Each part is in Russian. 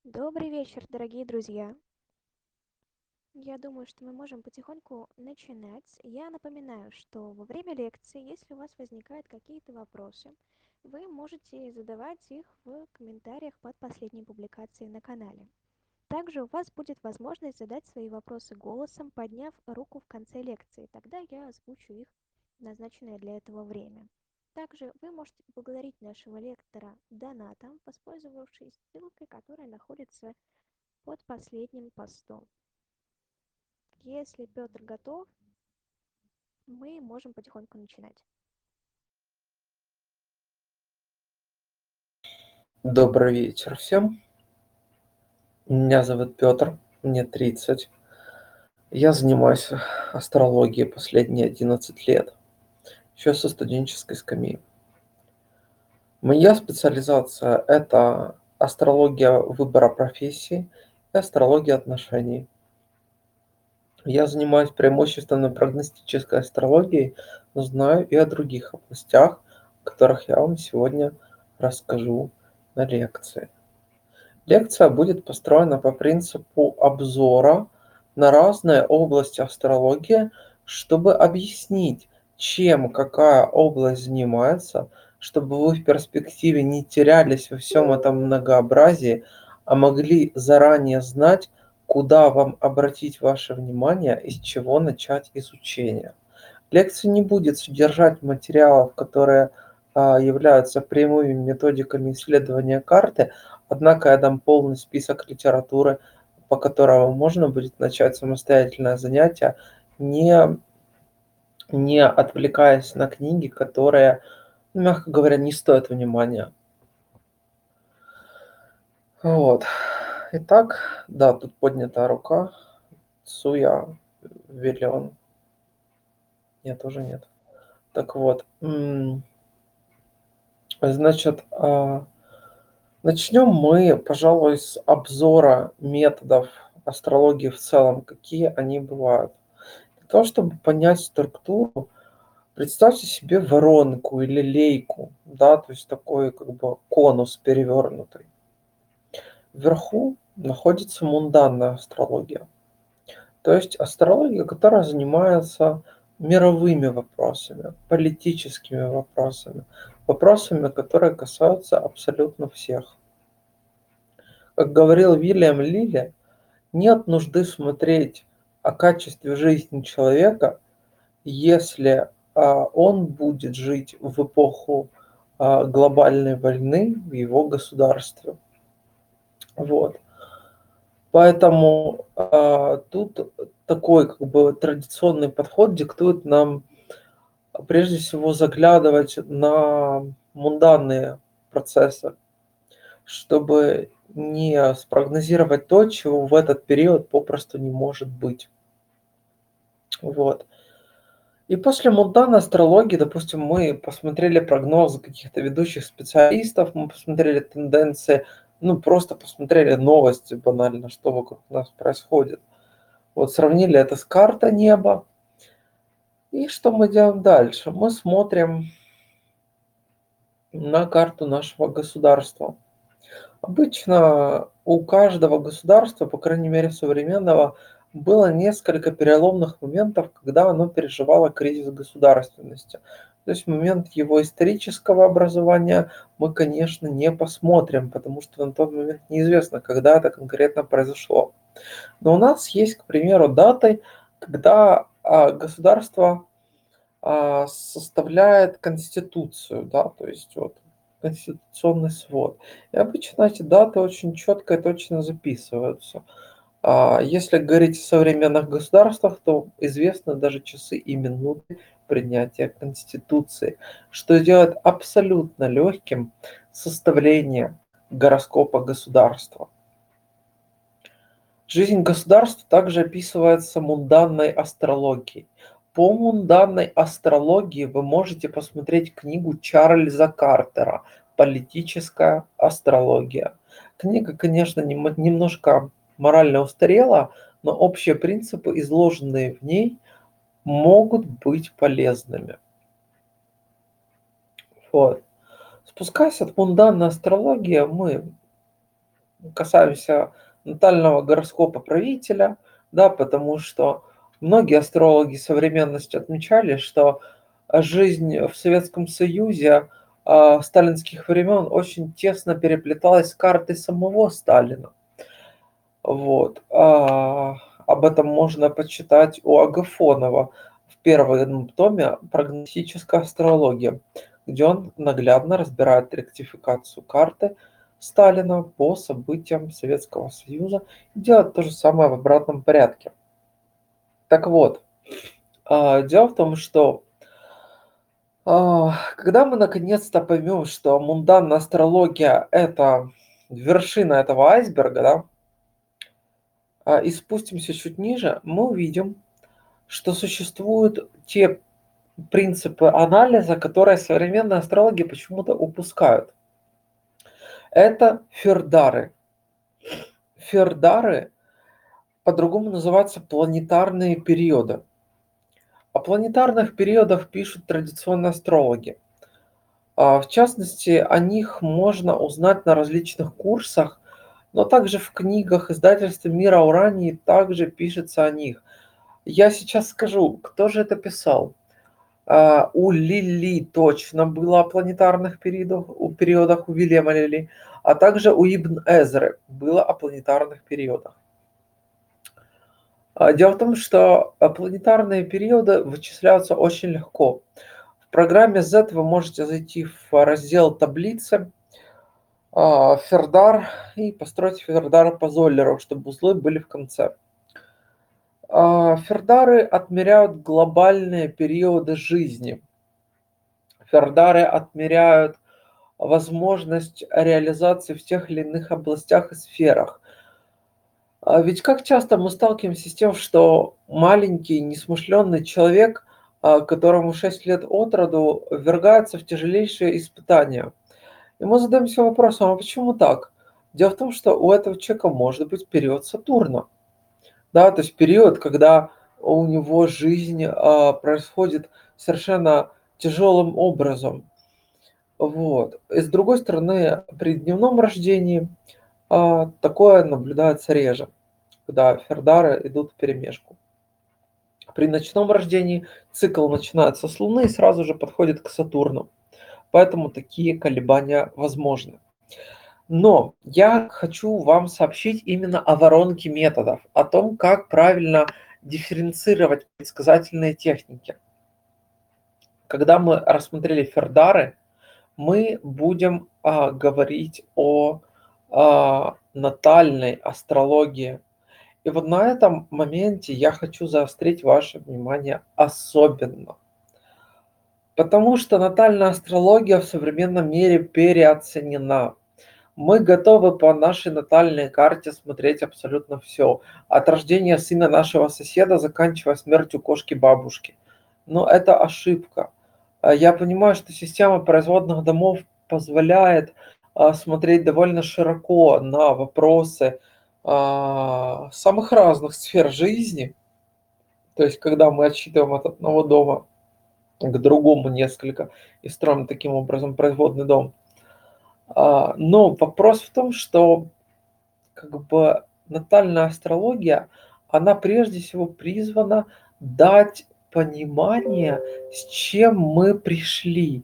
Добрый вечер, дорогие друзья. Я думаю, что мы можем потихоньку начинать. Я напоминаю, что во время лекции, если у вас возникают какие-то вопросы, вы можете задавать их в комментариях под последней публикацией на канале. Также у вас будет возможность задать свои вопросы голосом, подняв руку в конце лекции. Тогда я озвучу их в назначенное для этого время. Также вы можете поблагодарить нашего лектора донатом, воспользовавшись ссылкой, которая находится под последним постом. Если Петр готов, мы можем потихоньку начинать. Добрый вечер всем. Меня зовут Петр, мне 30. Я занимаюсь астрологией последние 11 лет, еще со студенческой скамьи. Моя специализация – это астрология выбора профессии и астрология отношений. Я занимаюсь преимущественно прогностической астрологией, но знаю и о других областях, о которых я вам сегодня расскажу на лекции. Лекция будет построена по принципу обзора на разные области астрологии, чтобы объяснить, чем какая область занимается, чтобы вы в перспективе не терялись во всем этом многообразии, а могли заранее знать, куда вам обратить ваше внимание и с чего начать изучение. Лекция не будет содержать материалов, которые являются прямыми методиками исследования карты, однако я дам полный список литературы, по которому можно будет начать самостоятельное занятие, не, не отвлекаясь на книги, которые, мягко говоря, не стоят внимания. Вот. Итак, да, тут поднята рука. Суя Виллион. Нет, уже нет. Так вот. Значит, начнем мы, пожалуй, с обзора методов астрологии в целом, какие они бывают. Для того, чтобы понять структуру, представьте себе воронку или лейку, да, то есть такой как бы конус перевернутый. Вверху находится мунданная астрология, то есть астрология, которая занимается мировыми вопросами, политическими вопросами, вопросами, которые касаются абсолютно всех. Как говорил Вильям Лилли, нет нужды смотреть о качестве жизни человека, если он будет жить в эпоху глобальной войны в его государстве. Вот. Поэтому тут такой как бы традиционный подход диктует нам прежде всего заглядывать на мунданные процессы, чтобы не спрогнозировать то, чего в этот период попросту не может быть. Вот. И после мунданной астрологии, допустим, мы посмотрели прогнозы каких-то ведущих специалистов, мы посмотрели тенденции, ну просто посмотрели новости банально, что вокруг нас происходит. Вот сравнили это с картой неба. И что мы делаем дальше? Мы смотрим на карту нашего государства. Обычно у каждого государства, по крайней мере современного, было несколько переломных моментов, когда оно переживало кризис государственности. То есть момент его исторического образования мы, конечно, не посмотрим, потому что на тот момент неизвестно, когда это конкретно произошло. Но у нас есть, к примеру, даты, когда государство составляет конституцию, да, то есть вот конституционный свод. И обычно эти даты очень четко и точно записываются. Если говорить о современных государствах, то известны даже часы и минуты принятия Конституции, что делает абсолютно легким составление гороскопа государства. Жизнь государств также описывается мунданной астрологией. По мунданной астрологии вы можете посмотреть книгу Чарльза Картера «Политическая астрология». Книга, конечно, немножко морально устарела, но общие принципы, изложенные в ней, могут быть полезными. Вот. Спускаясь от мунданной астрологии, мы касаемся натального гороскопа правителя, да, потому что многие астрологи современности отмечали, что жизнь в Советском Союзе сталинских времен очень тесно переплеталась с картой самого Сталина. Вот. Об этом можно почитать у Агафонова в первом томе «Прогностическая астрология», где он наглядно разбирает ректификацию карты Сталина по событиям Советского Союза и делает то же самое в обратном порядке. Так вот, дело в том, что когда мы наконец-то поймем, что мунданная астрология – это вершина этого айсберга, да, и спустимся чуть ниже, мы увидим, что существуют те принципы анализа, которые современные астрологи почему-то упускают. Это фердары. Фердары по-другому называются планетарные периоды. О планетарных периодах пишут традиционные астрологи. В частности, о них можно узнать на различных курсах, но также в книгах издательства «Мира Урании» также пишется о них. Я сейчас скажу, кто же это писал. У Лили точно было о планетарных периодах у Вильяма Лили, а также у Ибн Эзры было о планетарных периодах. Дело в том, что планетарные периоды вычисляются очень легко. В программе Z вы можете зайти в раздел таблицы, Фердар, и построить Фердара по Золлеру, чтобы узлы были в конце. Фердары отмеряют глобальные периоды жизни. Фердары отмеряют возможность реализации в тех или иных областях и сферах. Ведь как часто мы сталкиваемся с тем, что маленький, несмышленный человек, которому 6 лет от роду, ввергается в тяжелейшие испытания. И мы задаемся вопросом, а почему так? Дело в том, что у этого человека может быть период Сатурна. Да, то есть период, когда у него жизнь происходит совершенно тяжелым образом. Вот. И с другой стороны, при дневном рождении такое наблюдается реже, когда фердары идут вперемешку. При ночном рождении цикл начинается с Луны и сразу же подходит к Сатурну. Поэтому такие колебания возможны. Но я хочу вам сообщить именно о воронке методов, о том, как правильно дифференцировать предсказательные техники. Когда мы рассмотрели фердары, мы будем говорить о натальной астрологии. И вот на этом моменте я хочу заострить ваше внимание особенно. Потому что натальная астрология в современном мире переоценена. Мы готовы по нашей натальной карте смотреть абсолютно все. От рождения сына нашего соседа, заканчивая смертью кошки-бабушки. Но это ошибка. Я понимаю, что система производных домов позволяет смотреть довольно широко на вопросы самых разных сфер жизни. То есть, когда мы отсчитываем от одного дома к другому несколько и строим таким образом производный дом. Но вопрос в том, что как бы натальная астрология, она прежде всего призвана дать понимание, с чем мы пришли,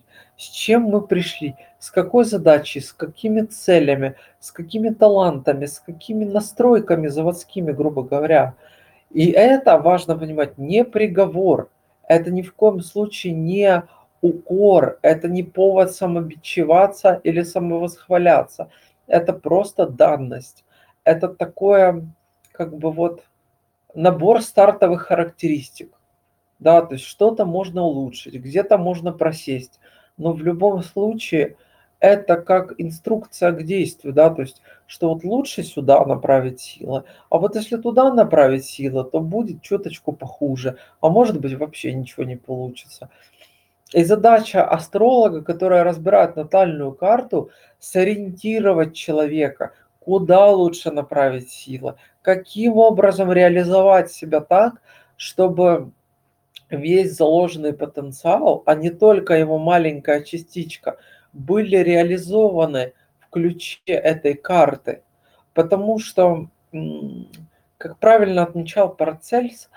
с какой задачей, с какими целями, с какими талантами, с какими настройками заводскими, грубо говоря. И это важно понимать, не приговор, это ни в коем случае не укор, это не повод самобичеваться или самовосхваляться. Это просто данность. Это такое, как бы вот, набор стартовых характеристик. Да, то есть что-то можно улучшить, где-то можно просесть, но в любом случае это как инструкция к действию, да, то есть что вот лучше сюда направить силы, а вот если туда направить силы, то будет чуточку похуже, а может быть вообще ничего не получится. И задача астролога, которая разбирает натальную карту, сориентировать человека, куда лучше направить силы, каким образом реализовать себя так, чтобы весь заложенный потенциал, а не только его маленькая частичка, были реализованы в ключе этой карты. потому что, как правильно отмечал Парацельс,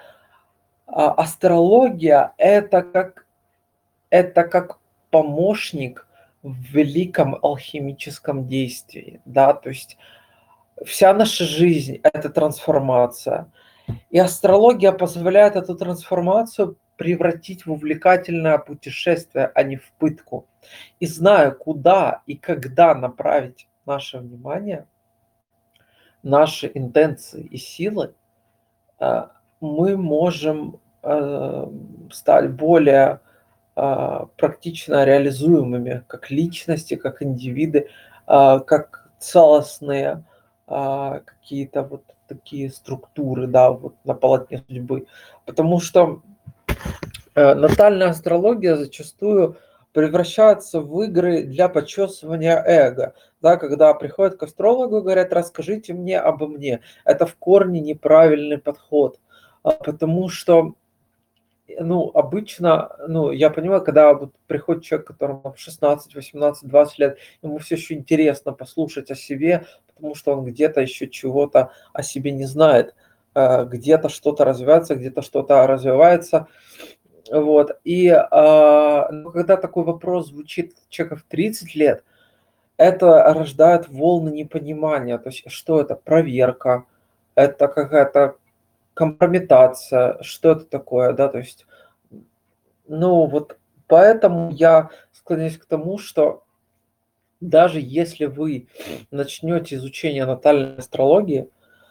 астрология это как помощник в великом алхимическом действии, да, то есть вся наша жизнь – это трансформация. И астрология позволяет эту трансформацию превратить в увлекательное путешествие, а не в пытку. И зная, куда и когда направить наше внимание, наши интенции и силы, мы можем стать более практично реализуемыми как личности, как индивиды, как целостные какие-то вот такие структуры, да, вот на полотне судьбы. Потому что натальная астрология зачастую превращается в игры для почесывания эго. Да, когда приходят к астрологу и говорят, расскажите мне обо мне. Это в корне неправильный подход. Потому что обычно, я понимаю, когда вот приходит человек, которому 16, 18, 20 лет, ему все еще интересно послушать о себе, потому что он где-то еще чего-то о себе не знает, где-то что-то развивается, где-то что-то развивается. Вот. И когда такой вопрос звучит у человека в 30 лет, это рождает волны непонимания. То есть, что это? Проверка, это какая-то компрометация, что это такое, да, то есть, вот поэтому я склоняюсь к тому, что даже если вы начнете изучение натальной астрологии,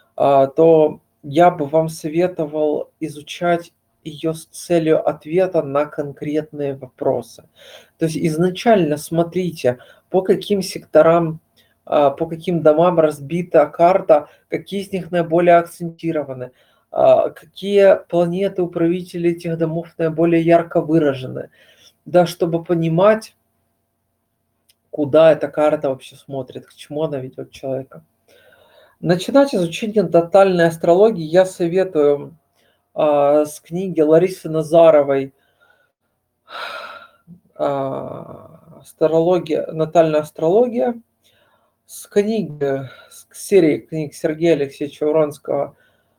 то я бы вам советовал изучать ее с целью ответа на конкретные вопросы. То есть изначально смотрите, по каким секторам, по каким домам разбита карта, какие из них наиболее акцентированы, какие планеты, управители этих домов наиболее ярко выражены. Да, чтобы понимать, куда эта карта вообще смотрит, к чему она ведет человека. Начинать изучение натальной астрологии я советую с книги Ларисы Назаровой «Астрология, натальная астрология», с книги, с серии книг Сергея Алексеевича Уронского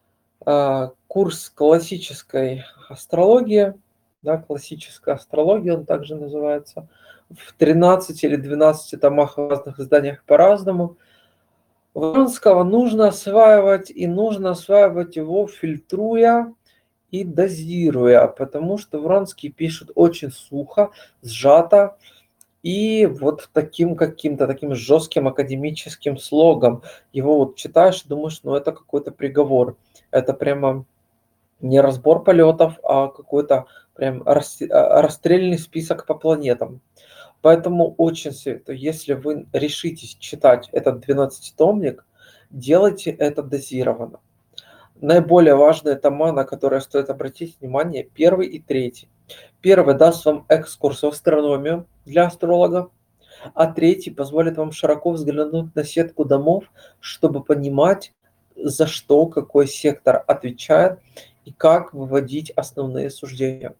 «Курс классической астрологии», да, классическая астрология он также называется, в 13 или 12 томах в разных изданиях по-разному. Вронского нужно осваивать, и нужно осваивать его, фильтруя и дозируя, потому что Вронский пишет очень сухо, сжато и вот таким каким-то таким жестким академическим слогом. Его вот читаешь и думаешь, это какой-то приговор. Это прямо не разбор полетов, а какой-то прям расстрельный список по планетам. Поэтому очень советую, если вы решитесь читать этот 12-томник, делайте это дозированно. Наиболее важные тома, на которые стоит обратить внимание, первый и третий. Первый даст вам экскурс в астрономию для астролога, а третий позволит вам широко взглянуть на сетку домов, чтобы понимать, за что какой сектор отвечает и как выводить основные суждения.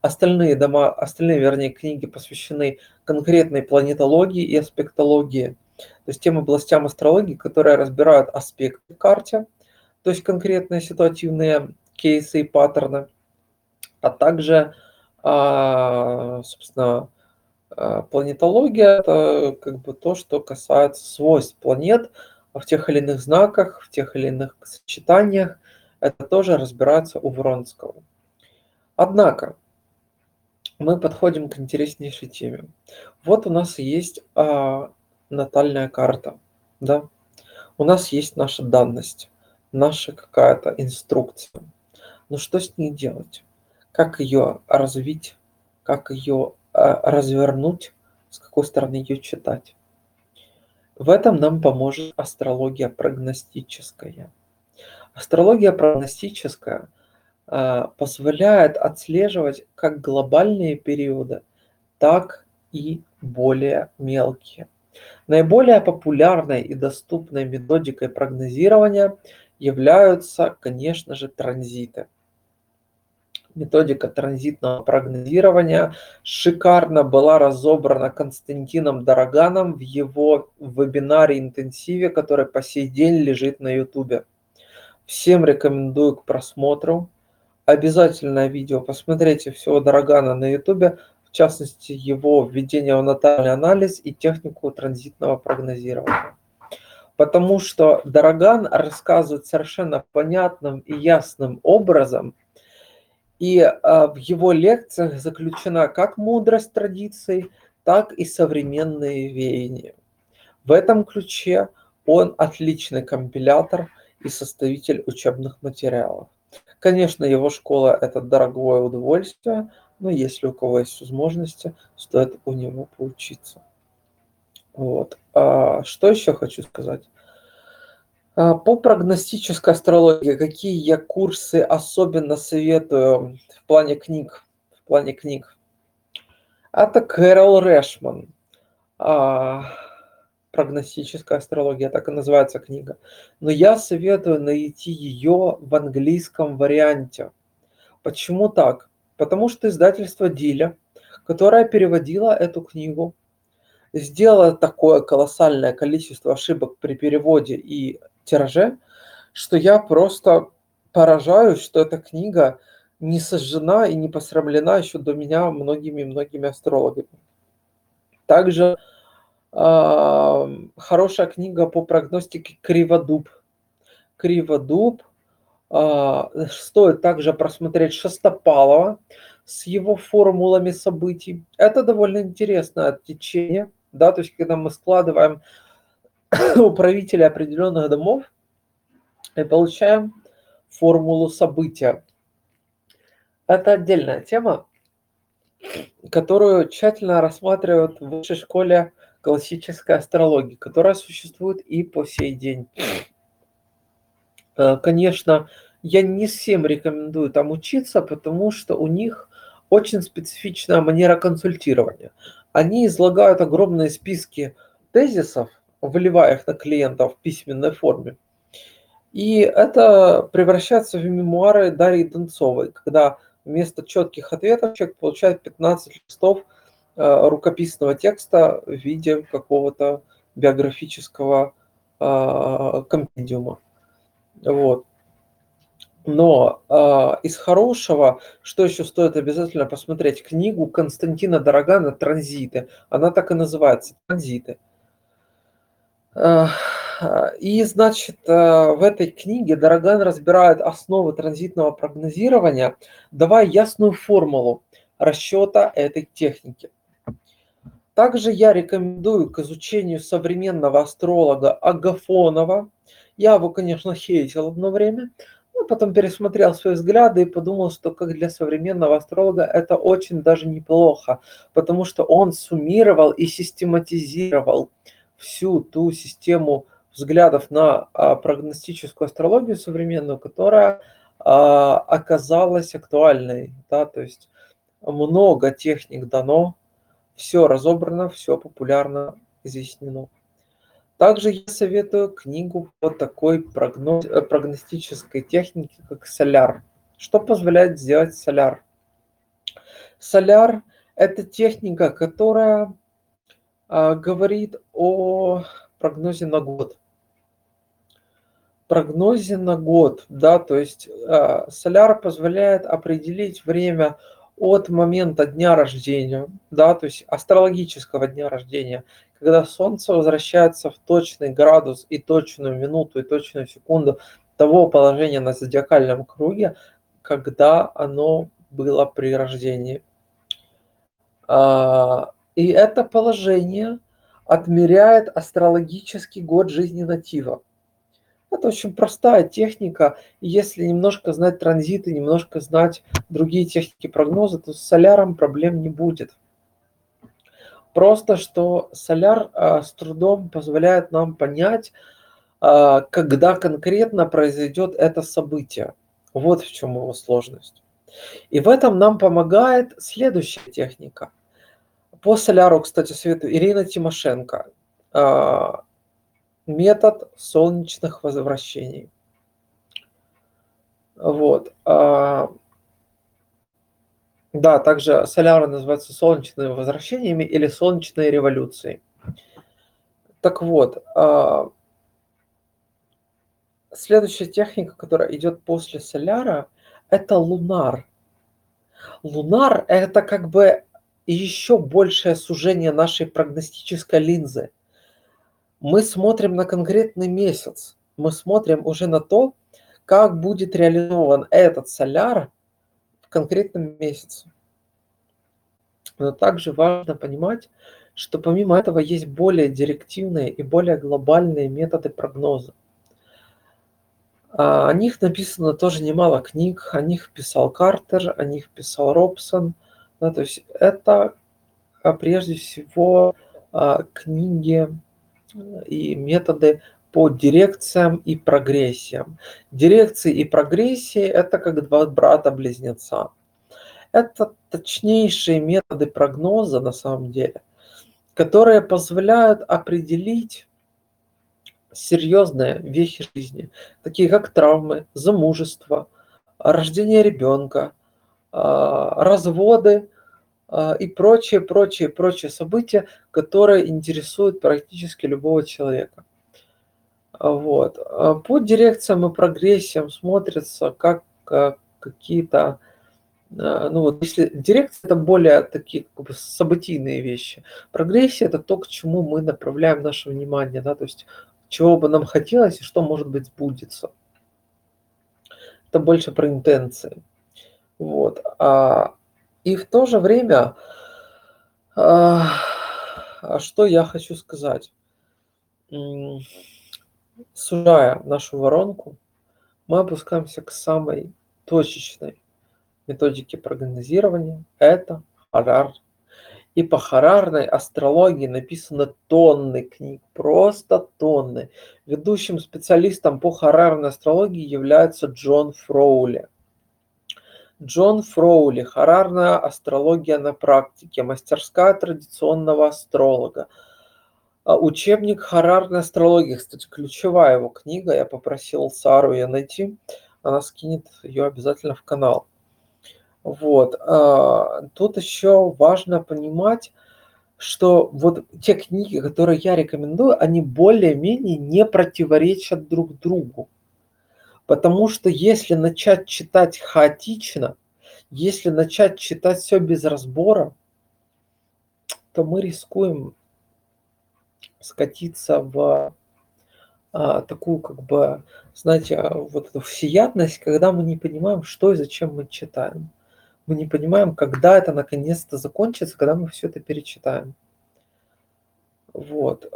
Остальные книги посвящены конкретной планетологии и аспектологии, то есть тем областям астрологии, которые разбирают аспекты в карте, то есть конкретные ситуативные кейсы и паттерны, а также, собственно, планетология – это как бы то, что касается свойств планет в тех или иных знаках, в тех или иных сочетаниях. Это тоже разбирается у Вронского. Однако мы подходим к интереснейшей теме. Вот у нас есть натальная карта, да? У нас есть наша данность, наша какая-то инструкция. Но что с ней делать? Как ее развить? Как ее развернуть? С какой стороны ее читать? В этом нам поможет астрология прогностическая. Астрология прогностическая позволяет отслеживать как глобальные периоды, так и более мелкие. Наиболее популярной и доступной методикой прогнозирования являются, конечно же, транзиты. Методика транзитного прогнозирования шикарно была разобрана Константином Дороганом в его вебинаре-интенсиве, который по сей день лежит на YouTube. Всем рекомендую к просмотру. Обязательное видео посмотрите всего Дорогана на YouTube, в частности его введение в натальный анализ и технику транзитного прогнозирования. Потому что Дороган рассказывает совершенно понятным и ясным образом, и в его лекциях заключена как мудрость традиций, так и современные веяния. В этом ключе он отличный компилятор и составитель учебных материалов. Конечно, его школа – это дорогое удовольствие, но если у кого есть возможности, стоит у него поучиться. Вот. Что еще хочу сказать? По прогностической астрологии, какие я курсы особенно советую в плане книг? В плане книг. Это Кэрол Рэшман. Прогностическая астрология, так и называется книга. Но я советую найти ее в английском варианте. Почему так? Потому что издательство Диля, которое переводило эту книгу, сделало такое колоссальное количество ошибок при переводе и тираже, что я просто поражаюсь, что эта книга не сожжена и не посрамлена еще до меня многими-многими астрологами. Также хорошая книга по прогностике Криводуб. Криводуб. Стоит также просмотреть Шестопалова с его формулами событий. Это довольно интересное течение, да, то есть когда мы складываем управителя определенных домов и получаем формулу события. Это отдельная тема, которую тщательно рассматривают в высшей школе классической астрологии, которая существует и по сей день. Конечно, я не всем рекомендую там учиться, потому что у них очень специфичная манера консультирования. Они излагают огромные списки тезисов, выливая их на клиентов в письменной форме. И это превращается в мемуары Дарьи Донцовой, когда вместо четких ответов человек получает 15 листов рукописного текста в виде какого-то биографического компендиума. Вот. Но из хорошего, что еще стоит обязательно посмотреть, книгу Константина Дорогана «Транзиты». Она так и называется «Транзиты». И, значит, в этой книге Дороган разбирает основы транзитного прогнозирования, давая ясную формулу расчета этой техники. Также я рекомендую к изучению современного астролога Агафонова. Я его, конечно, хейтил одно время, но потом пересмотрел свои взгляды и подумал, что как для современного астролога это очень даже неплохо, потому что он суммировал и систематизировал всю ту систему взглядов на прогностическую астрологию современную, которая оказалась актуальной. Да? То есть много техник дано, все разобрано, все популярно изъяснено. Также я советую книгу по такой прогностической технике, как соляр. Что позволяет сделать соляр? Соляр – это техника, которая говорит о прогнозе на год. Прогнозе на год, да, то есть соляр позволяет определить время от момента дня рождения, да, то есть астрологического дня рождения, когда Солнце возвращается в точный градус и точную минуту и точную секунду того положения на зодиакальном круге, когда оно было при рождении. И это положение отмеряет астрологический год жизни натива. Это очень простая техника. И если немножко знать транзиты, немножко знать другие техники прогноза, то с соляром проблем не будет. Просто что соляр с трудом позволяет нам понять, когда конкретно произойдет это событие. Вот в чем его сложность. И в этом нам помогает следующая техника. По соляру, кстати, советую Ирина Тимошенко. Метод солнечных возвращений. Вот. Да, также соляры называются солнечными возвращениями или солнечной революцией. Так вот, следующая техника, которая идет после соляра, это лунар. Лунар – это как бы еще большее сужение нашей прогностической линзы. Мы смотрим на конкретный месяц, мы смотрим уже на то, как будет реализован этот соляр в конкретном месяце. Но также важно понимать, что помимо этого есть более директивные и более глобальные методы прогноза. О них написано тоже немало книг, о них писал Картер, о них писал Робсон. Да, то есть это прежде всего книги и методы по дирекциям и прогрессиям. Дирекции и прогрессии – это как два брата-близнеца. Это точнейшие методы прогноза на самом деле, которые позволяют определить серьезные вехи жизни, такие как травмы, замужество, рождение ребенка, разводы и прочие события, которые интересуют практически любого человека. Вот. По дирекциям и прогрессиям смотрится как какие-то, ну вот если дирекция это более такие как бы событийные вещи. Прогрессия это то, к чему мы направляем наше внимание, да, то есть чего бы нам хотелось и что может быть сбудется. Это больше про интенции. Вот. И в то же время, что я хочу сказать? Сужая нашу воронку, мы опускаемся к самой точечной методике прогнозирования. Это Харар. И по харарной астрологии написано тонны книг, просто тонны. Ведущим специалистом по харарной астрологии является Джон Фроули. Джон Фроули. Харарная астрология на практике. Мастерская традиционного астролога. Учебник харарной астрологии. Кстати, ключевая его книга. Я попросил Сару ее найти. Она скинет ее обязательно в канал. Вот. Тут еще важно понимать, что вот те книги, которые я рекомендую, они более-менее не противоречат друг другу. Потому что если начать читать хаотично, если начать читать все без разбора, то мы рискуем скатиться в такую, как бы, знаете, вот эту всеядность, когда мы не понимаем, что и зачем мы читаем. Мы не понимаем, когда это наконец-то закончится, когда мы все это перечитаем. Вот.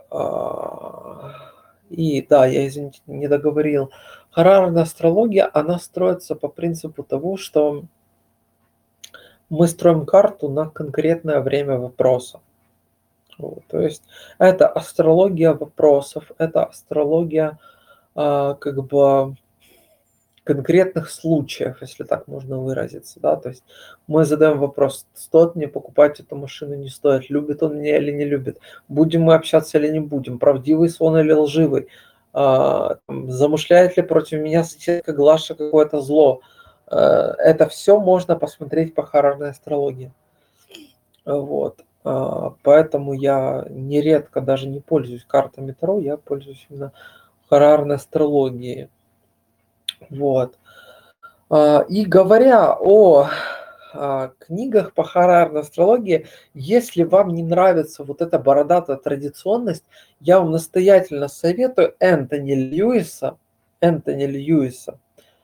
И да, я, извините, не договорил. Харарная астрология, она строится по принципу того, что мы строим карту на конкретное время вопроса. Вот. То есть это астрология вопросов, это астрология как бы конкретных случаев, если так можно выразиться, да, то есть мы задаем вопрос, стоит мне покупать эту машину, не стоит, любит он меня или не любит, будем мы общаться или не будем, правдивый сон или лживый, замышляет ли против меня соседка Глаша какое-то зло, это все можно посмотреть по харарной астрологии, вот, поэтому я нередко даже не пользуюсь картами Таро, я пользуюсь именно харарной астрологией, вот. И говоря о книгах по харарной астрологии, если вам не нравится вот эта бородатая традиционность, я вам настоятельно советую Энтони Льюиса. Энтони Льюиса.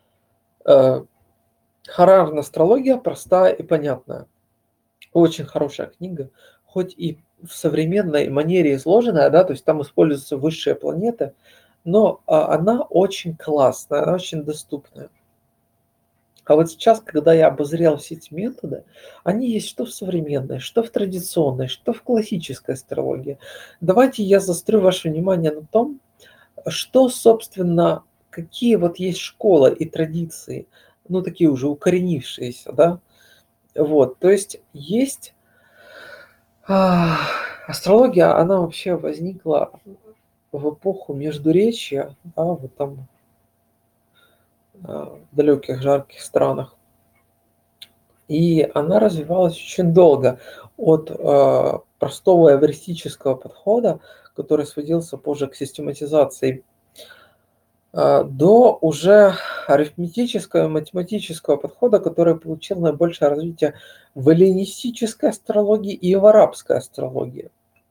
Харарная астрология простая и понятная. Очень хорошая книга, хоть и в современной манере изложенная, да, то есть там используются высшие планеты, но она очень классная, она очень доступная. А вот сейчас, когда я обозрел все эти методы, они есть что в современной, что в традиционной, что в классической астрологии. Давайте я заострю ваше внимание на том, что, собственно, какие вот есть школы и традиции, ну, такие уже укоренившиеся, да. Вот, то есть а, астрология, она вообще возникла в эпоху Междуречья, да, вот там в далеких жарких странах. И она развивалась очень долго от простого эвристического подхода, который сводился позже к систематизации, до уже арифметического и математического подхода, который получил наибольшее развитие в эллинистической астрологии и в арабской астрологии.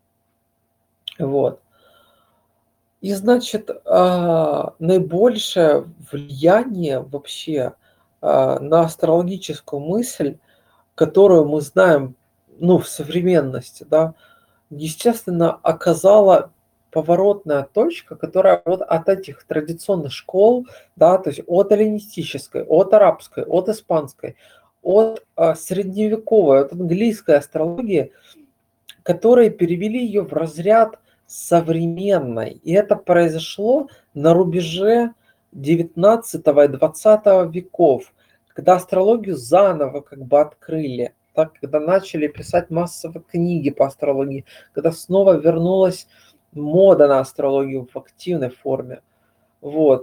Вот. И, значит, наибольшее влияние вообще на астрологическую мысль, которую мы знаем, ну, в современности, да, естественно, оказала поворотная точка, которая вот от этих традиционных школ, да, то есть от эллинистической, от арабской, от испанской, от средневековой, от английской астрологии, которые перевели ее в разряд современной. И это произошло на рубеже 19 и 20 веков, когда астрологию заново как бы открыли, так, когда начали писать массово книги по астрологии, когда снова вернулась мода на астрологию в активной форме. Вот.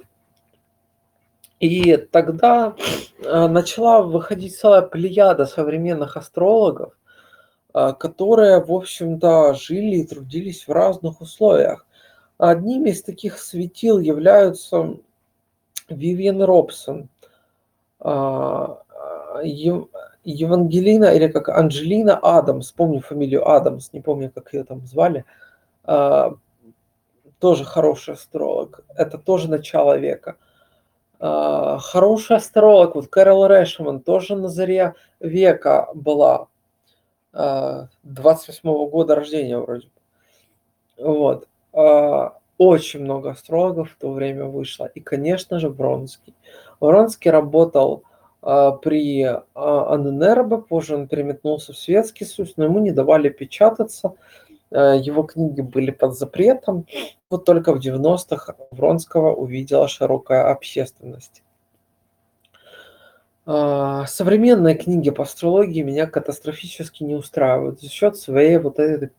И тогда начала выходить целая плеяда современных астрологов, которые, в общем-то, жили и трудились в разных условиях. Одними из таких светил являются Вивиан Робсон, Евангелина или как Анджелина Адамс, помню фамилию Адамс, не помню, как ее там звали, тоже хороший астролог, это тоже начало века. Хороший астролог, вот Кэрол Рэшман, тоже на заре века была, 28-го года рождения вроде. Вот. Очень много астрологов в то время вышло. И, конечно же, Вронский. Вронский работал при Анненербе, позже он переметнулся в Светский Союз, но ему не давали печататься. Его книги были под запретом. Вот только в 90-х Вронского увидела широкая общественность. Современные книги по астрологии меня катастрофически не устраивают за счет своей вот этой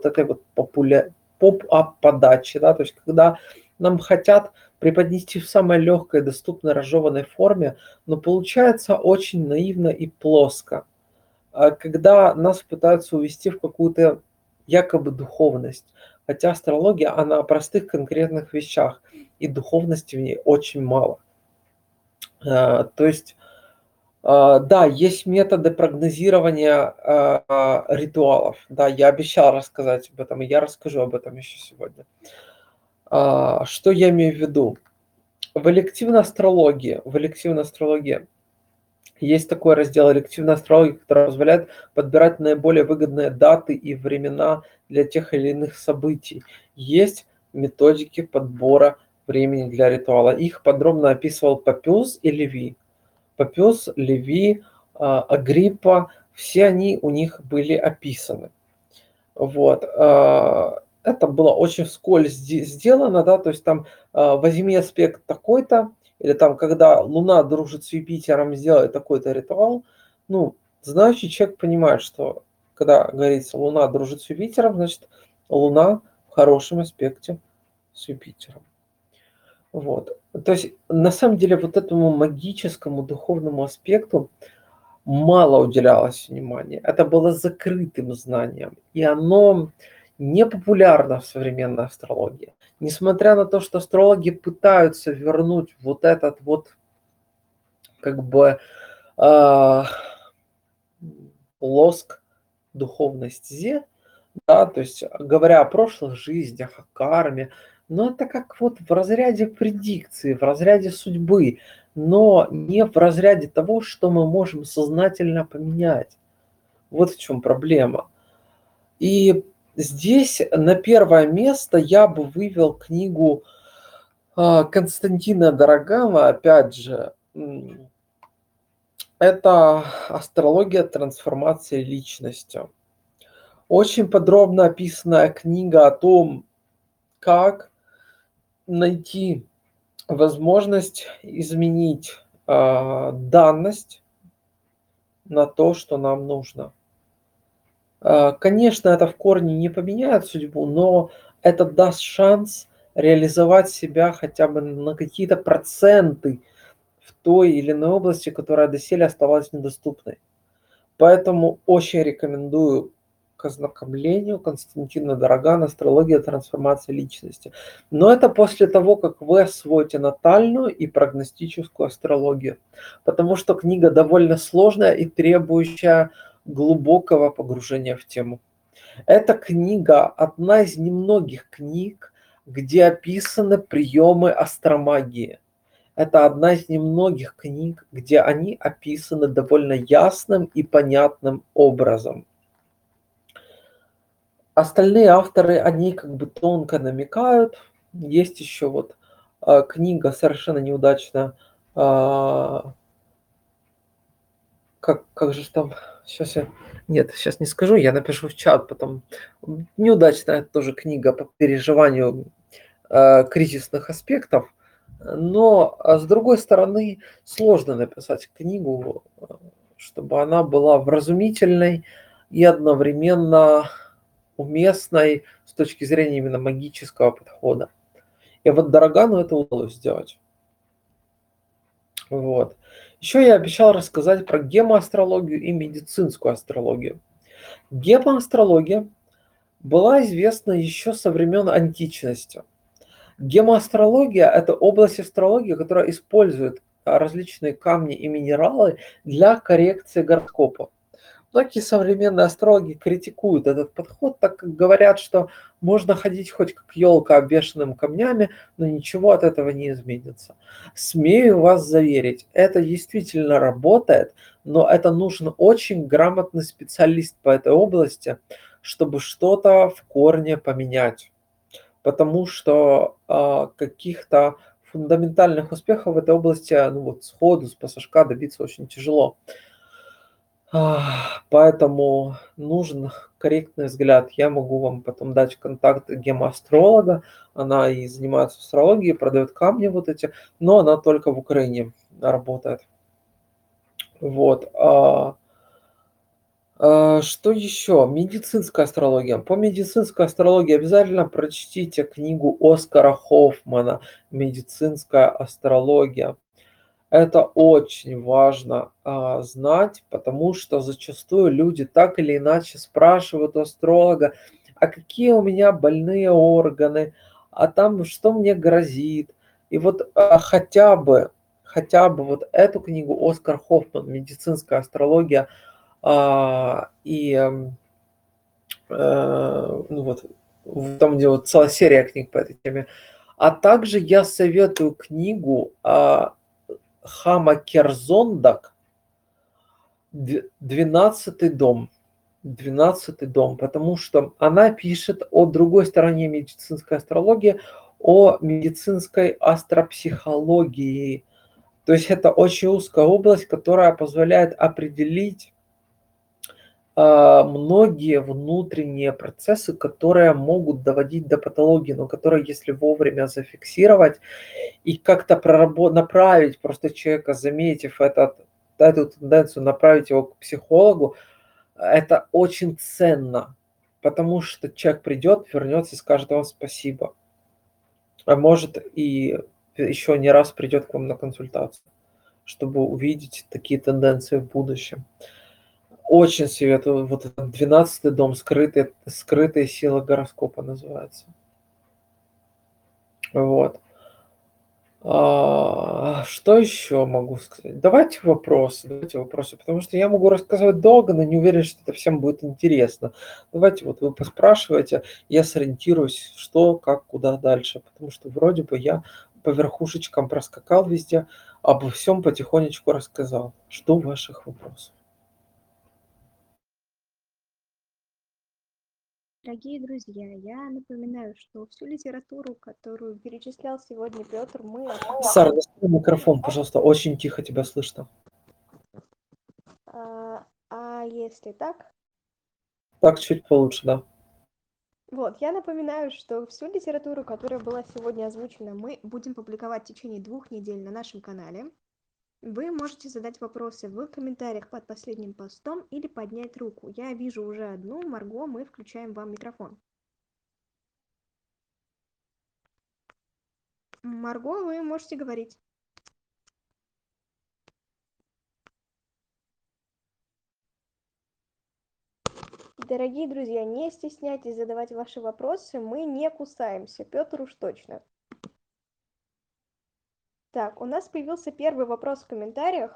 поп-ап подачи, да, то есть когда нам хотят преподнести в самой легкой, доступной, разжеванной форме, но получается очень наивно и плоско. Когда нас пытаются увести в какую-то якобы духовность, хотя астрология, она о простых конкретных вещах, и духовности в ней очень мало. То есть да, есть методы прогнозирования ритуалов. Да, я обещал рассказать об этом, и я расскажу об этом еще сегодня. Что я имею в виду? В элективной астрологии есть такой раздел элективной астрологии, который позволяет подбирать наиболее выгодные даты и времена для тех или иных событий. Есть методики подбора времени для ритуала. Их подробно описывал Папюс и Леви. Папюс, Леви, Агриппа, все они у них были описаны. Вот. Это было очень вскользь сделано, да, то есть там возьми аспект такой-то, или там, когда Луна дружит с Юпитером, сделай такой-то ритуал. Ну, значит, человек понимает, что когда говорится Луна дружит с Юпитером, значит, Луна в хорошем аспекте с Юпитером. Вот. То есть, на самом деле, вот этому магическому духовному аспекту мало уделялось внимания. Это было закрытым знанием, и оно не популярно в современной астрологии. Несмотря на то, что астрологи пытаются вернуть вот этот вот как бы э, лоск духовной стезе, да, то есть говоря о прошлых жизнях, о карме, но это как вот в разряде предикции, в разряде судьбы, но не в разряде того, что мы можем сознательно поменять. Вот в чем проблема. И здесь на первое место я бы вывел книгу Константина Дорогава, опять же, это «Астрология трансформации личности». Очень подробно описанная книга о том, как найти возможность изменить данность на то, что нам нужно. Конечно, это в корне не поменяет судьбу, но это даст шанс реализовать себя хотя бы на какие-то проценты в той или иной области, которая доселе оставалась недоступной. Поэтому очень рекомендую к ознакомлению Константина Дорогана «Астрология трансформации личности». Но это после того, как вы освоите натальную и прогностическую астрологию, потому что книга довольно сложная и требующая глубокого погружения в тему. Эта книга одна из немногих книг, где описаны приемы астромагии. Это одна из немногих книг, где они описаны довольно ясным и понятным образом. Остальные авторы, они как бы тонко намекают. Есть еще вот книга совершенно неудачная. Как же там? Сейчас я... Нет, сейчас не скажу, я напишу в чат потом. Неудачная тоже книга по переживанию кризисных аспектов. Но, с другой стороны, сложно написать книгу, чтобы она была вразумительной и одновременно уместной с точки зрения именно магического подхода. И вот Дорогану это удалось сделать. Вот. Еще я обещал рассказать про гемоастрологию и медицинскую астрологию. Гемоастрология была известна еще со времен античности. Гемоастрология – это область астрологии, которая использует различные камни и минералы для коррекции гороскопа. Многие современные астрологи критикуют этот подход, так как говорят, что можно ходить хоть как елка обвешанным камнями, но ничего от этого не изменится. Смею вас заверить, это действительно работает, но это нужен очень грамотный специалист по этой области, чтобы что-то в корне поменять. Потому что каких-то фундаментальных успехов в этой области ну вот сходу, с посошка добиться очень тяжело. Поэтому нужен корректный взгляд. Я могу вам потом дать контакт гемоастролога. Она и занимается астрологией, продает камни вот эти, но она только в Украине работает. Вот. Что еще? Медицинская астрология. По медицинской астрологии обязательно прочтите книгу Оскара Хоффмана «Медицинская астрология». Это очень важно знать, потому что зачастую люди так или иначе спрашивают у астролога, а какие у меня больные органы, а там что мне грозит. И вот хотя бы вот эту книгу Оскар Хоффман «Медицинская астрология» и ну вот, там, где вот целая серия книг по этой теме. А также я советую книгу Хама Керзондак «12-й дом». «12-й дом», потому что она пишет о другой стороне медицинской астрологии, о медицинской астропсихологии. То есть это очень узкая область, которая позволяет определить многие внутренние процессы, которые могут доводить до патологии, но которые, если вовремя зафиксировать и как-то направить просто человека, заметив эту тенденцию, направить его к психологу, это очень ценно, потому что человек придет, вернется и скажет вам спасибо. А может и еще не раз придет к вам на консультацию, чтобы увидеть такие тенденции в будущем. Очень советую. Вот этот 12-й дом, скрытые силы гороскопа называется. Вот. Что еще могу сказать? Давайте вопросы, потому что я могу рассказывать долго, но не уверен, что это всем будет интересно. Давайте вот вы поспрашивайте, я сориентируюсь, что, как, куда дальше, потому что вроде бы я по верхушечкам проскакал везде, обо всем потихонечку рассказал. Жду ваших вопросов. Дорогие друзья, я напоминаю, что всю литературу, которую перечислял сегодня Петр, мы Сара, опубликовали. достань микрофон, пожалуйста, очень тихо тебя слышно. А если так? Так чуть получше, да. Вот, я напоминаю, что всю литературу, которая была сегодня озвучена, мы будем публиковать в течение 2 недель на нашем канале. Вы можете задать вопросы в комментариях под последним постом или поднять руку. Я вижу уже одну. Марго, мы включаем вам микрофон. Марго, вы можете говорить. Дорогие друзья, не стесняйтесь задавать ваши вопросы, мы не кусаемся, Петр уж точно. Так, у нас появился первый вопрос в комментариях.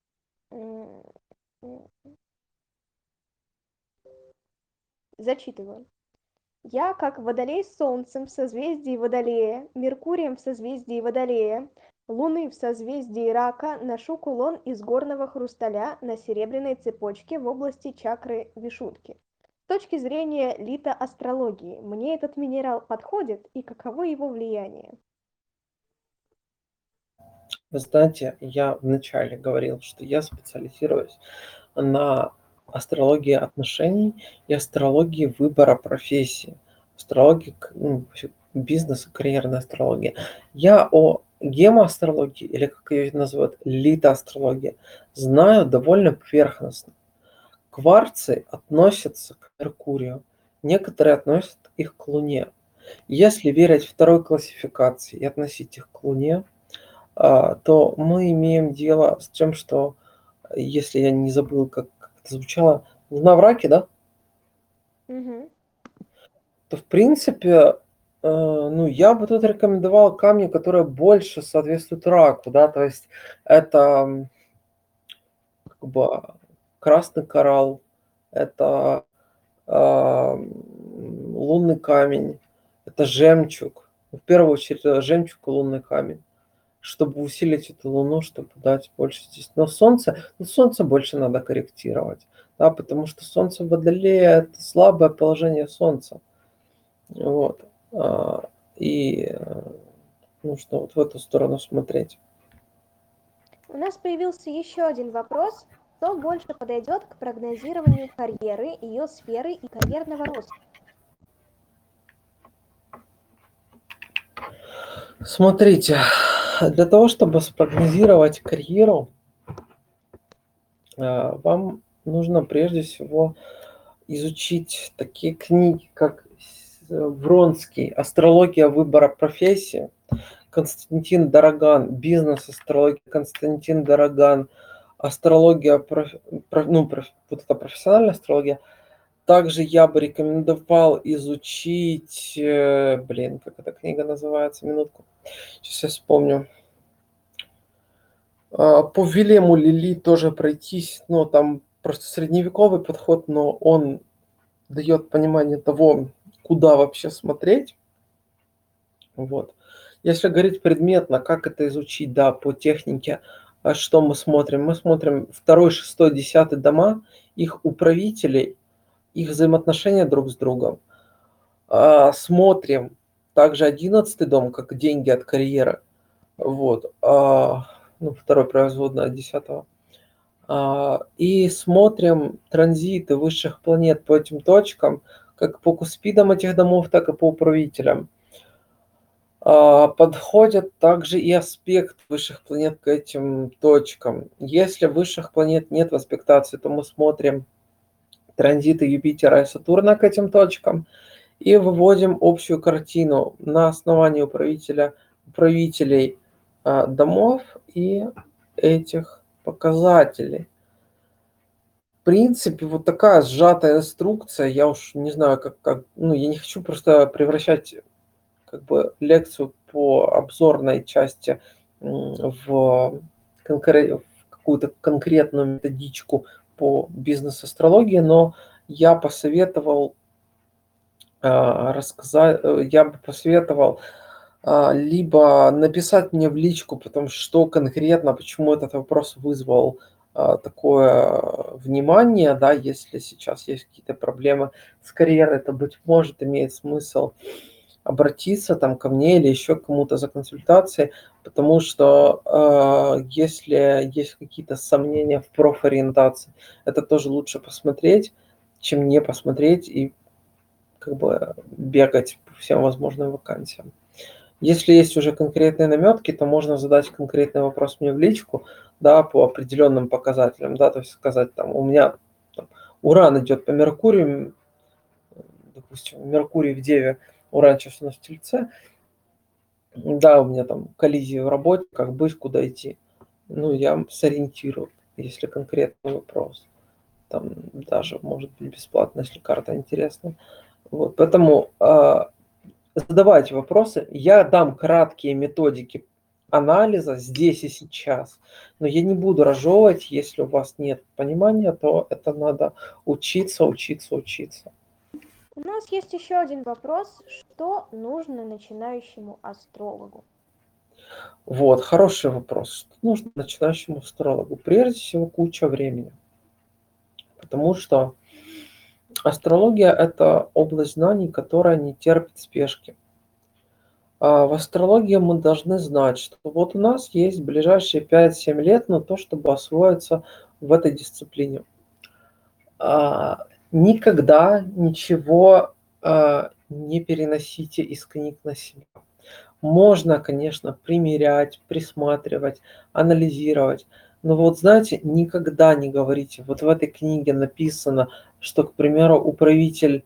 Зачитываю. Я, как Водолей с Солнцем в созвездии Водолея, Меркурием в созвездии Водолея, Луны в созвездии Рака, ношу кулон из горного хрусталя на серебряной цепочке в области чакры Вишудхи. С точки зрения литоастрологии, мне этот минерал подходит и каково его влияние? Вы знаете, я вначале говорил, что я специализируюсь на астрологии отношений и астрологии выбора профессии. Астрологии, вообще бизнес и карьерная астрология. Я о гемоастрологии, или как ее называют, литоастрология, знаю довольно поверхностно. Кварцы относятся к Меркурию, некоторые относят их к Луне. Если верить второй классификации и относить их к Луне, то мы имеем дело с тем, что, если я не забыл, как это звучало, Луна в раке, да? Угу. То в принципе, ну, я бы тут рекомендовал камни, которые больше соответствуют раку, да, то есть это как бы красный коралл, это лунный камень, это жемчуг. В первую очередь это жемчуг и лунный камень, чтобы усилить эту луну, чтобы дать больше здесь. Но солнце больше надо корректировать, да, потому что солнце в Водолее – это слабое положение солнца. Вот. И нужно вот в эту сторону смотреть. У нас появился еще один вопрос. Что больше подойдет к прогнозированию карьеры, ее сферы и карьерного роста? Смотрите, для того, чтобы спрогнозировать карьеру, вам нужно прежде всего изучить такие книги, как Вронский «Астрология выбора профессии», Константин Дороган «Бизнес-астрология», Константин Дороган «Астрология», вот эта профессиональная астрология. Также я бы рекомендовал изучить, как эта книга называется, минутку, сейчас я вспомню. По Вильяму Лили тоже пройтись, но там просто средневековый подход, но он дает понимание того, куда вообще смотреть. Вот. Если говорить предметно, как это изучить, да, по технике, что мы смотрим? Мы смотрим 2, 6, 10 дома, их управителей, их взаимоотношения друг с другом. Смотрим также 11 дом, как деньги от карьеры. Вот. Ну, второй производный от 10. И смотрим транзиты высших планет по этим точкам, как по куспидам этих домов, так и по управителям. Подходит также и аспект высших планет к этим точкам. Если высших планет нет в аспектации, то мы смотрим транзиты Юпитера и Сатурна к этим точкам и выводим общую картину на основании управителей домов и этих показателей. В принципе, вот такая сжатая инструкция. Я уж не знаю, ну, я не хочу просто превращать как бы лекцию по обзорной части в какую-то конкретную методичку по бизнес-астрологии, но я посоветовал я бы посоветовал либо написать мне в личку, потому что конкретно, почему этот вопрос вызвал такое внимание, да, если сейчас есть какие-то проблемы с карьерой, то, быть может, имеет смысл обратиться там ко мне или еще к кому-то за консультацией, потому что если есть какие-то сомнения в профориентации, это тоже лучше посмотреть, чем не посмотреть и как бы бегать по всем возможным вакансиям. Если есть уже конкретные наметки, то можно задать конкретный вопрос мне в личку, да, по определенным показателям, да, то есть сказать там, у меня там, Уран идет по Меркурию, допустим, Меркурий в Деве, Уран сейчас у нас в Тельце, да, у меня там коллизии в работе, как быть, куда идти. Ну, я сориентирую, если конкретный вопрос. там даже может быть бесплатно, если карта интересна. Вот, поэтому задавайте вопросы. Я дам краткие методики анализа здесь и сейчас, но я не буду разжевывать, если у вас нет понимания, то это надо учиться, учиться, учиться. У нас есть еще один вопрос. Что нужно начинающему астрологу? Вот, хороший вопрос. Что нужно начинающему астрологу? Прежде всего, куча времени. Потому что астрология – это область знаний, которая не терпит спешки. В астрологии мы должны знать, что вот у нас есть ближайшие 5-7 лет на то, чтобы освоиться в этой дисциплине. Никогда ничего не переносите из книг на себя. Можно, конечно, примерять, присматривать, анализировать. Но вот знаете, никогда не говорите, вот в этой книге написано, что, к примеру, управитель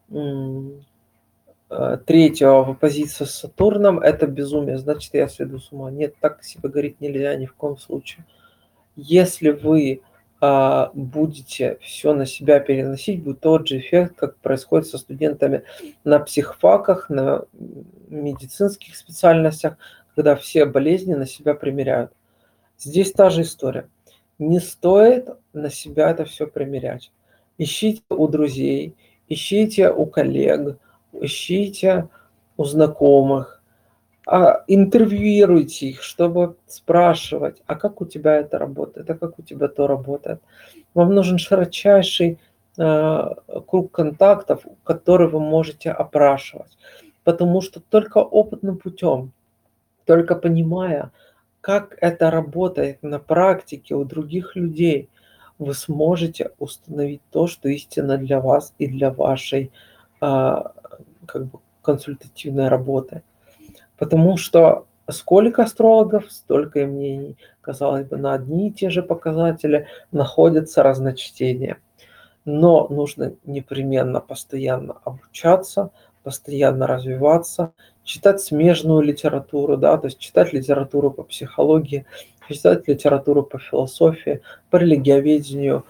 третьего в оппозиции с Сатурном – это безумие, значит, я сойду с ума. Нет, так себе говорить нельзя ни в коем случае. Если вы будете все на себя переносить, будет тот же эффект, как происходит со студентами на психфаках, на медицинских специальностях, когда все болезни на себя примеряют. Здесь та же история. Не стоит на себя это все примерять. Ищите у друзей, ищите у коллег, ищите у знакомых, интервьюируйте их, чтобы спрашивать, а как у тебя это работает, а как у тебя то работает. Вам нужен широчайший круг контактов, который вы можете опрашивать. Потому что только опытным путем, только понимая, как это работает на практике у других людей, вы сможете установить то, что истинно для вас и для вашей как бы консультативной работы. Потому что сколько астрологов, столько и мнений. Казалось бы, на одни и те же показатели находятся разночтения. Но нужно непременно постоянно обучаться, постоянно развиваться, читать смежную литературу, да, то есть читать литературу по психологии, читать литературу по философии, по религиоведению,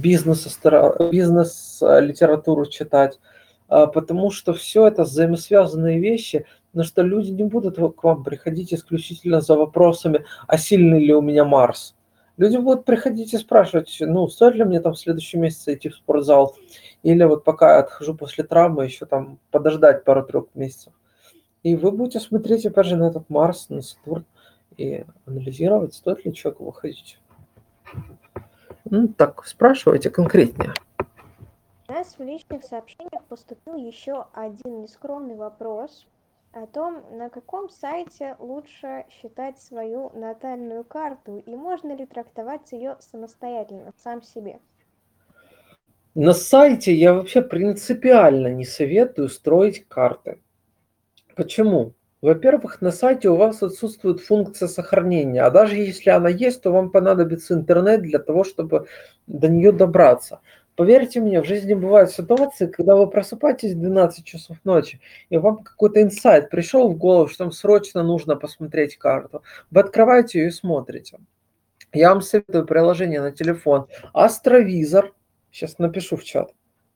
бизнес-литературу читать, потому что все это взаимосвязанные вещи, но что люди не будут к вам приходить исключительно за вопросами, а сильный ли у меня Марс. Люди будут приходить и спрашивать, ну, стоит ли мне там в следующем месяце идти в спортзал, или вот пока я отхожу после травмы, еще там подождать пару-тройку месяцев. И вы будете смотреть, опять же, на этот Марс, на Сатурн, и анализировать, стоит ли человеку выходить. Ну, так, спрашивайте конкретнее. У нас в личных сообщениях поступил еще один нескромный вопрос о том, на каком сайте лучше считать свою натальную карту и можно ли трактовать ее самостоятельно, сам себе. На сайте я вообще принципиально не советую строить карты. Почему? Во-первых, на сайте у вас отсутствует функция сохранения, а даже если она есть, то вам понадобится интернет для того, чтобы до нее добраться. Поверьте мне, в жизни бывают ситуации, когда вы просыпаетесь в 12 часов ночи, и вам какой-то инсайт пришел в голову, что вам срочно нужно посмотреть карту. Вы открываете ее и смотрите. Я вам советую приложение на телефон Астровизор. Сейчас напишу в чат.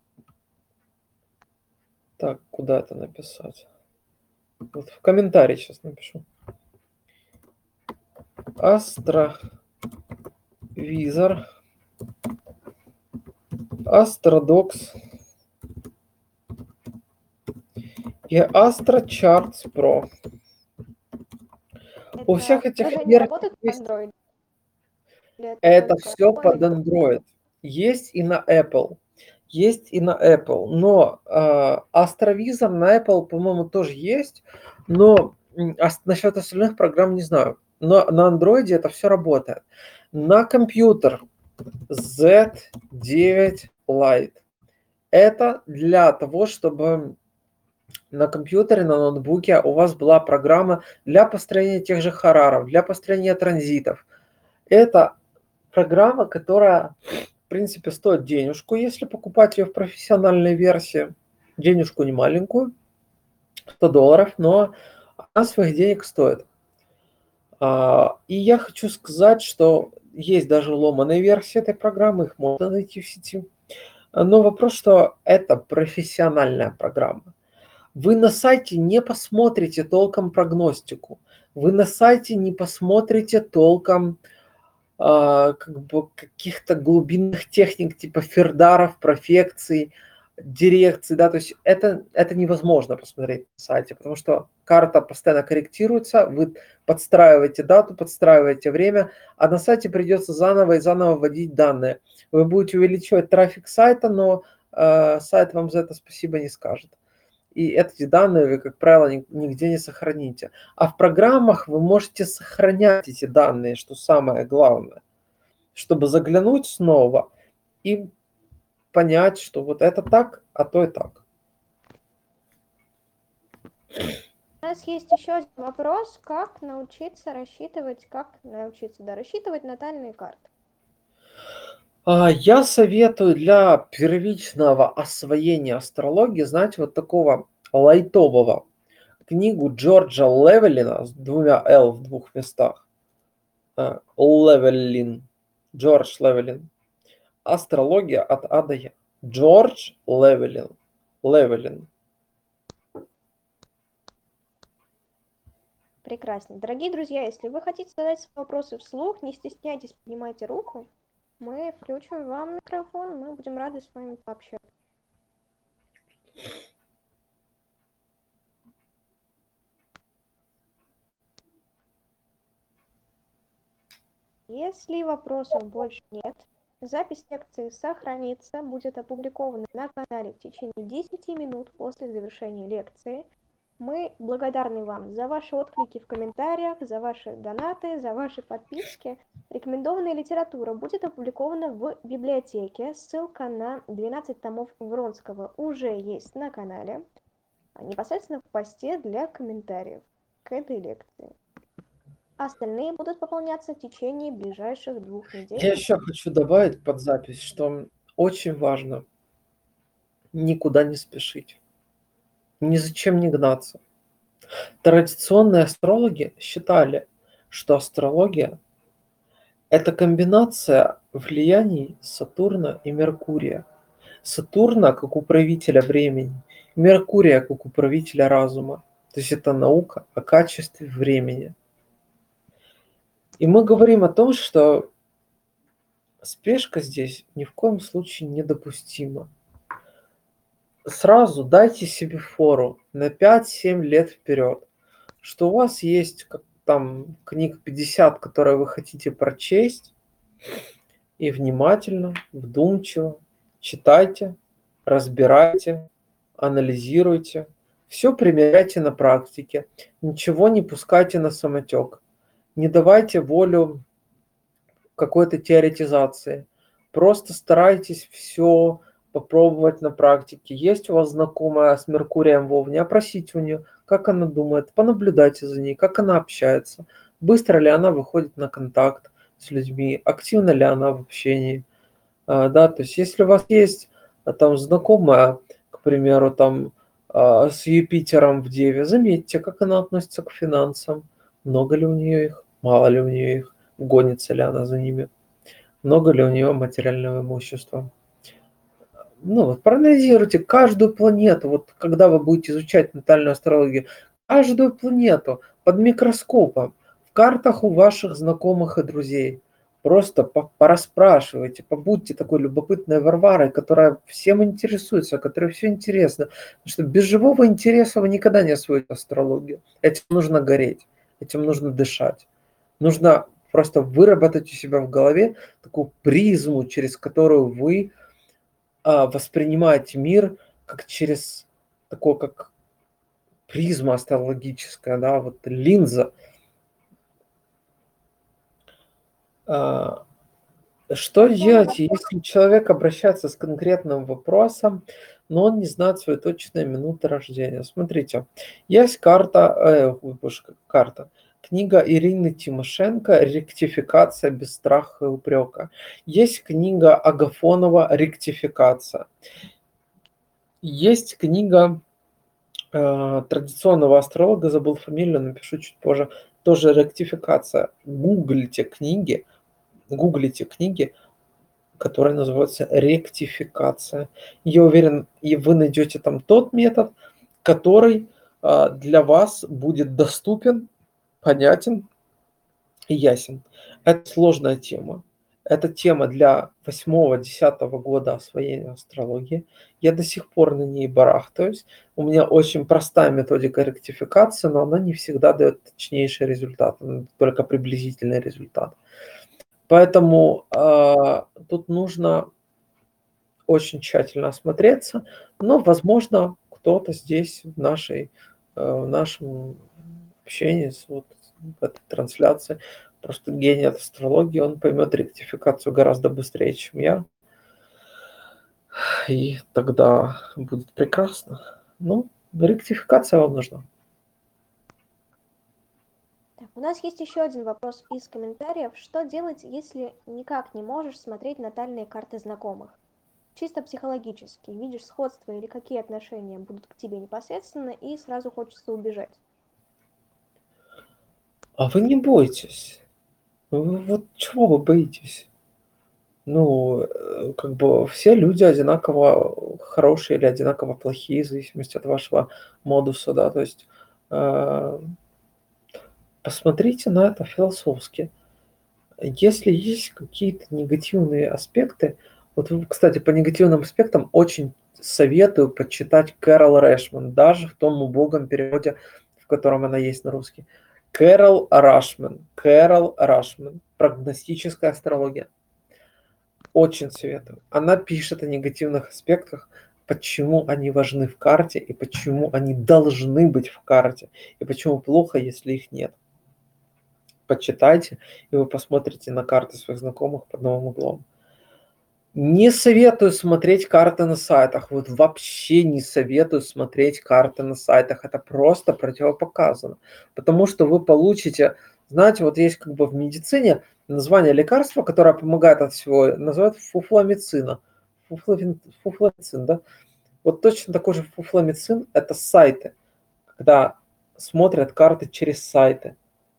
Так, куда это написать? Вот в комментарии сейчас напишу. Астровизор, Астродокс и Астрочартс Про. У всех этих Приложение версий работает на есть. Android? Или это Это только все iPhone под или... Android. Есть и на Apple. Есть и на Apple. Но Астровизор на Apple, по-моему, тоже есть. Но насчет остальных программ не знаю. Но на Android это все работает. На компьютер Z9 Lite. Это для того, чтобы на компьютере, на ноутбуке у вас была программа для построения тех же хараров, для построения транзитов. Это программа, которая, в принципе, стоит денежку, если покупать ее в профессиональной версии. Денежку не маленькую, $100, но она своих денег стоит. И я хочу сказать, что есть даже ломаная версия этой программы, их можно найти в сети. Но вопрос, что это профессиональная программа. Вы на сайте не посмотрите толком прогностику. Вы на сайте не посмотрите толком как бы каких-то глубинных техник типа фердаров, профекций, дирекций, да, то есть это невозможно посмотреть на сайте, потому что карта постоянно корректируется, вы подстраиваете дату, подстраиваете время, а на сайте придется заново и заново вводить данные. Вы будете увеличивать трафик сайта, но сайт вам за это спасибо не скажет. И эти данные вы, как правило, нигде не сохраните. А в программах вы можете сохранять эти данные, что самое главное, чтобы заглянуть снова и понять, что вот это так, а то и так. У нас есть еще один вопрос, как научиться рассчитывать, рассчитывать натальные карты. Я советую для первичного освоения астрологии, знаете, вот такого лайтового книгу Джорджа Левелина с двумя «л» в двух местах. Левелин. Джордж Левелин. Астрология от А до Я. Джордж Левелин. Левелин. Прекрасно. Дорогие друзья, если вы хотите задать свои вопросы вслух, не стесняйтесь, поднимайте руку. Мы включим вам микрофон, мы будем рады с вами пообщаться. Если вопросов больше нет, запись лекции сохранится, будет опубликована на канале в течение 10 минут после завершения лекции. Мы благодарны вам за ваши отклики в комментариях, за ваши донаты, за ваши подписки. Рекомендованная литература будет опубликована в библиотеке. Ссылка на 12 томов Вронского уже есть на канале, непосредственно в посте для комментариев к этой лекции. Остальные будут пополняться в течение ближайших 2 недель. Я еще хочу добавить под запись, что очень важно никуда не спешить, ни зачем не гнаться. Традиционные астрологи считали, что астрология – это комбинация влияний Сатурна и Меркурия. Сатурна как управителя времени, Меркурия как управителя разума. То есть это наука о качестве времени. И мы говорим о том, что спешка здесь ни в коем случае недопустима. Сразу дайте себе фору на 5-7 лет вперед, что у вас есть там книг 50, которые вы хотите прочесть, и внимательно, вдумчиво читайте, разбирайте, анализируйте, все примеряйте на практике, ничего не пускайте на самотек, не давайте волю какой-то теоретизации, просто старайтесь все попробовать на практике. Есть у вас знакомая с Меркурием в Овне, опросите у нее, как она думает, понаблюдайте за ней, как она общается, быстро ли она выходит на контакт с людьми, активна ли она в общении. Да, то есть если у вас есть там знакомая, к примеру, там с Юпитером в Деве, заметьте, как она относится к финансам, много ли у нее их, мало ли у нее их, гонится ли она за ними, много ли у нее материального имущества. Ну, вот проанализируйте каждую планету, вот когда вы будете изучать натальную астрологию, каждую планету под микроскопом, в картах у ваших знакомых и друзей. Просто порасспрашивайте, побудьте такой любопытной Варварой, которая всем интересуется, которой все интересно. Потому что без живого интереса вы никогда не освоите астрологию. Этим нужно гореть, этим нужно дышать. Нужно просто выработать у себя в голове такую призму, через которую вы воспринимаете мир как через такое, как призма астрологическая, да, вот линза. Что делать, если человек обращается с конкретным вопросом, но он не знает свою точную минуту рождения? Смотрите, есть книга Ирины Тимошенко «Ректификация без страха и упрека». Есть книга Агафонова «Ректификация». Есть книга традиционного астролога, забыл фамилию, напишу чуть позже, тоже ректификация. Гуглите книги, которые называются ректификация. Я уверен, и вы найдете там тот метод, который для вас будет доступен, понятен и ясен. Это сложная тема. Это тема для 8-10 года освоения астрологии. Я до сих пор на ней барахтаюсь. У меня очень простая методика ректификации, но она не всегда дает точнейший результат, только приблизительный результат. Поэтому тут нужно очень тщательно осмотреться, но, возможно, кто-то здесь в нашем общении, вот, в этой трансляции, просто гений от астрологии, он поймет ректификацию гораздо быстрее, чем я, и тогда будет прекрасно. Ну, ректификация вам нужна. Так, у нас есть еще один вопрос из комментариев. Что делать, если никак не можешь смотреть натальные карты знакомых? Чисто психологически. Видишь сходство или какие отношения будут к тебе непосредственно, и сразу хочется убежать. А вы не бойтесь. Вот чего вы боитесь? Ну, как бы все люди одинаково хорошие или одинаково плохие, в зависимости от вашего модуса, да. То есть посмотрите на это философски. Если есть какие-то негативные аспекты, вот, кстати, по негативным аспектам очень советую почитать Кэрол Рэшман, даже в том убогом переводе, в котором она есть на русский. Кэрол Рашман, прогностическая астрология. Очень советую. Она пишет о негативных аспектах, почему они важны в карте и почему они должны быть в карте, и почему плохо, если их нет. Почитайте, и вы посмотрите на карты своих знакомых под новым углом. Не советую смотреть карты на сайтах. Вот вообще не советую смотреть карты на сайтах. Это просто противопоказано. Потому что вы получите, знаете, вот есть как бы в медицине название лекарства, которое помогает от всего, называют фуфломицина. Фуфломицин, да? Вот точно такой же фуфломицин – это сайты, когда смотрят карты через сайты.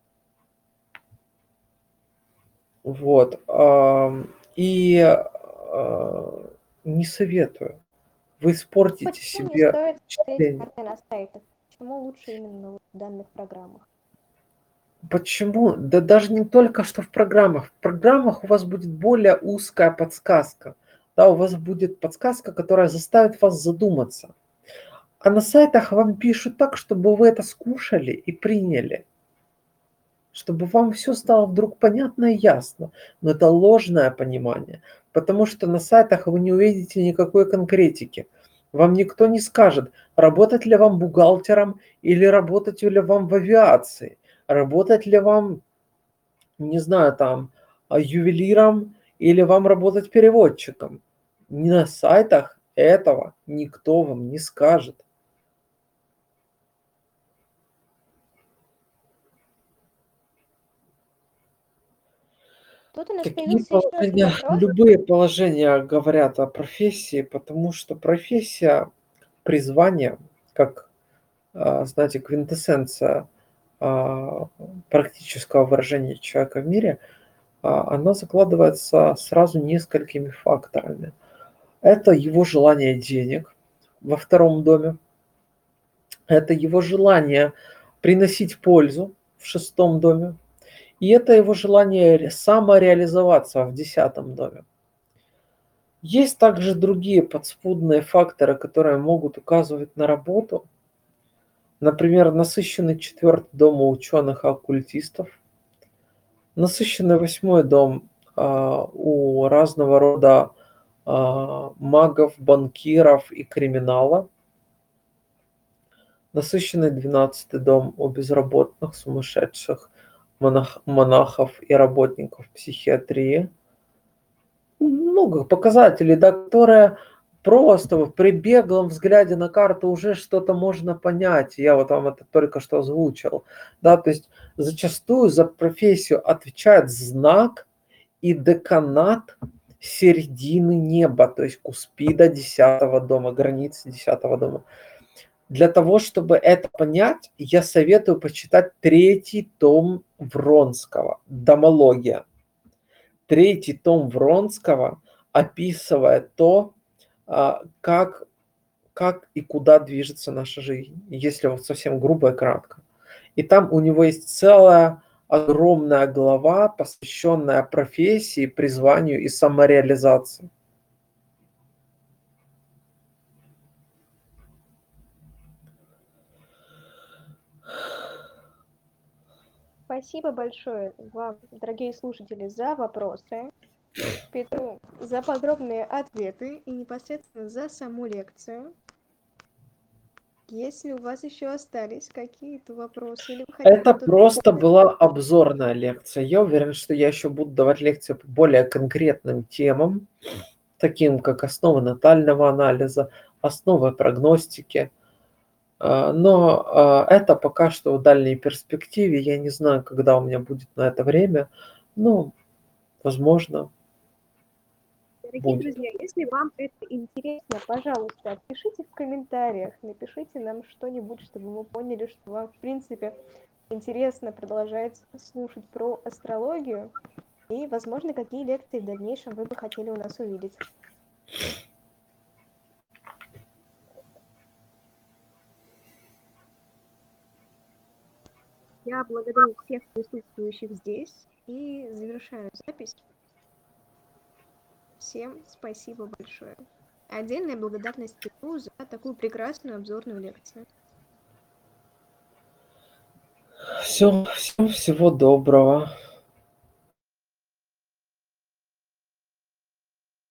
Вот. И не советую. Вы испортите Почему не себе стоит смотреть впечатление. карты на сайтах? Почему лучше именно в данных программах? Почему? Да даже не только что в программах. В программах у вас будет более узкая подсказка. Да, у вас будет подсказка, которая заставит вас задуматься. А на сайтах вам пишут так, чтобы вы это скушали и приняли. Чтобы вам все стало вдруг понятно и ясно. Но это ложное понимание, потому что на сайтах вы не увидите никакой конкретики. Вам никто не скажет, работать ли вам бухгалтером или работать ли вам в авиации, работать ли вам, не знаю, там, ювелиром или вам работать переводчиком. На сайтах этого никто вам не скажет. Тут у нас Какие появился еще один положения, вопрос. любые положения говорят о профессии, потому что профессия, призвание, как, знаете, квинтэссенция практического выражения человека в мире, она закладывается сразу несколькими факторами. Это его желание денег во втором доме, это его желание приносить пользу в шестом доме, и это его желание самореализоваться в 10 доме. Есть также другие подспудные факторы, которые могут указывать на работу. Например, насыщенный 4 дом у ученых и оккультистов, насыщенный 8 дом у разного рода магов, банкиров и криминала, насыщенный 12 дом у безработных, сумасшедших, монахов и работников психиатрии. Много показателей, да, которые просто при беглом взгляде на карту уже что-то можно понять. Я вот вам это только что озвучил. Да, то есть зачастую за профессию отвечает знак и деканат середины неба, то есть куспида 10 дома, границы 10 дома. Для того, чтобы это понять, я советую почитать 3-й том Вронского «Домология». 3-й том Вронского описывает то, как и куда движется наша жизнь, если вот совсем грубо и кратко. И там у него есть целая огромная глава, посвященная профессии, призванию и самореализации. Спасибо большое вам, дорогие слушатели, за вопросы, Петру за подробные ответы и непосредственно за саму лекцию. Если у вас еще остались какие-то вопросы или вы хотите Это что-то просто дополнить, была обзорная лекция. Я уверен, что я еще буду давать лекции по более конкретным темам, таким как основы натального анализа, основы прогностики. Но это пока что в дальней перспективе. Я не знаю, когда у меня будет на это время. Ну, возможно, дорогие будет. друзья, если вам это интересно, пожалуйста, пишите в комментариях, напишите нам что-нибудь, чтобы мы поняли, что вам, в принципе, интересно продолжать слушать про астрологию и, возможно, какие лекции в дальнейшем вы бы хотели у нас увидеть. Я благодарю всех присутствующих здесь и завершаю запись. Всем спасибо большое. Отдельная благодарность Петру за такую прекрасную обзорную лекцию. Всем всего доброго.